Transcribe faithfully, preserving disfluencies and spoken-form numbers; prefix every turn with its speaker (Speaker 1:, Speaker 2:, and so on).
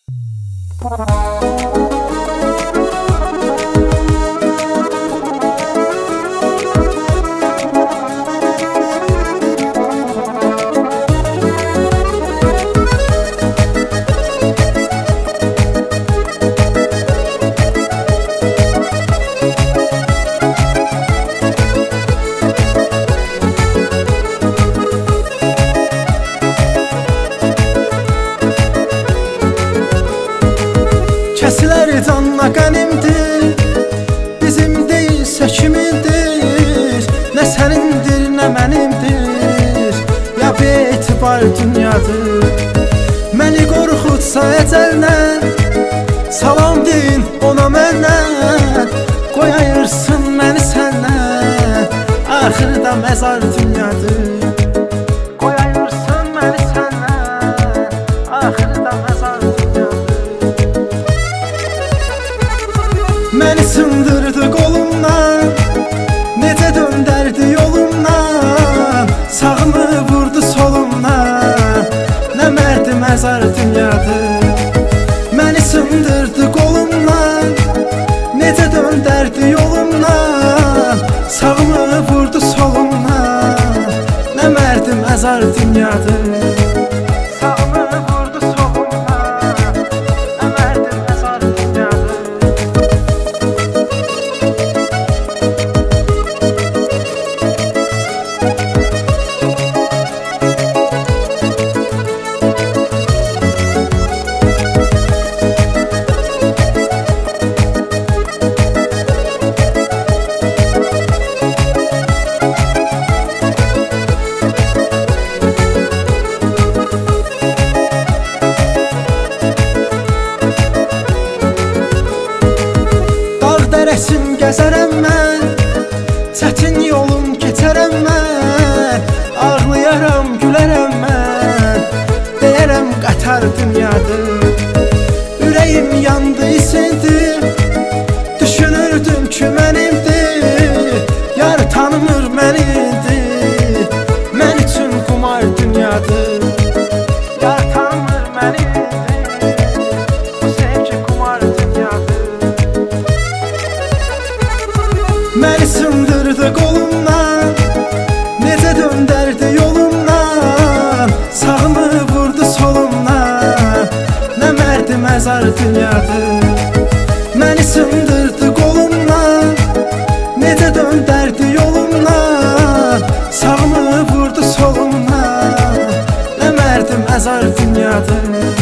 Speaker 1: Kəsilər canla qənimdir, bizim deyilsə kimindir? Nə sənindir, nə mənimdir, ya betibar dünyadır. Məni qorxutsa əcəllə, salam deyin ona məndən. Qoy ayırsın məni səndən, axırda məzar dünyadır. Qoy ayırsın məni səndən, axırda məzar dünyadır. Məni sındırdı qolumdan, necə döndərdi yolumdan. Sağımı vurdu solumdan, nə mərdi məzar dünyadır. Məni sındırdı qolumdan, necə döndərdi yolumdan. Sağımı vurdu solumdan, nə mərdi məzar dünyadır. Dərəsim gəzərəm mən, çətin yolum keçərəm mən. Ağlayaram, gülərəm mən, deyərəm qatar dünyadır. Ürəyim yandı, isindi, düşünürdüm ki mənimdir. Yar tanımır məni indi, mən üçün qumar dünyadır. Yar tanımır məni indi, bu sevgi qumar dünyadır. Məni sındırdı qolumdan, necə döndərdi yolumdan. Sağımı vurdu solumdan, nə mərdi məzar dünyadır. Məni sındırdı qolumdan, necə döndərdi yolumdan. Sağımı vurdu solumdan, nə mərdi məzar dünyadır.